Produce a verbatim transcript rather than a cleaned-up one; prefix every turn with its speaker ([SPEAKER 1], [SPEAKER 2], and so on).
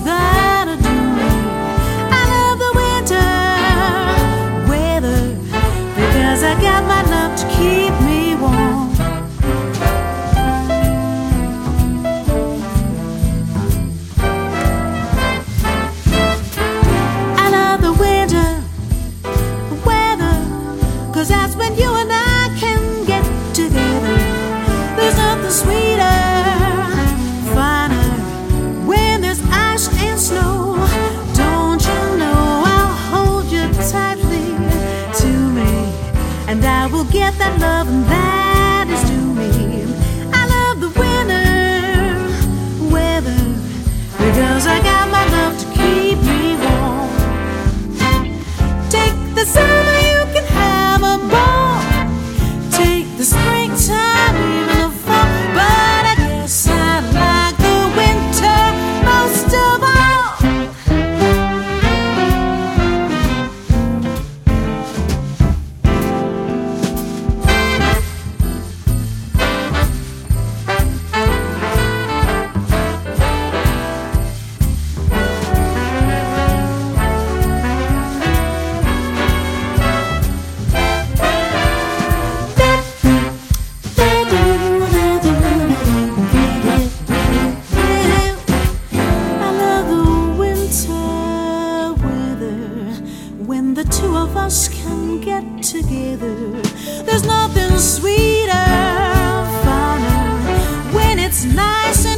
[SPEAKER 1] that'll do me. I love the winter weather because I got my love to keep me warm. I love the winter weather, 'cause that's when you and I can get together. There's nothing sweeter, finer, when there's ice and snow. Don't you know I'll hold you tightly to me, and I will get that love that is due me. I love the winter weather because I got my love to keep me warm. Take the summer, you can have a ball. Take the springtime, even the fall. But I guess I like the winter most of all. When the two of us can get together, there's nothing sweeter, finer, when it's nice and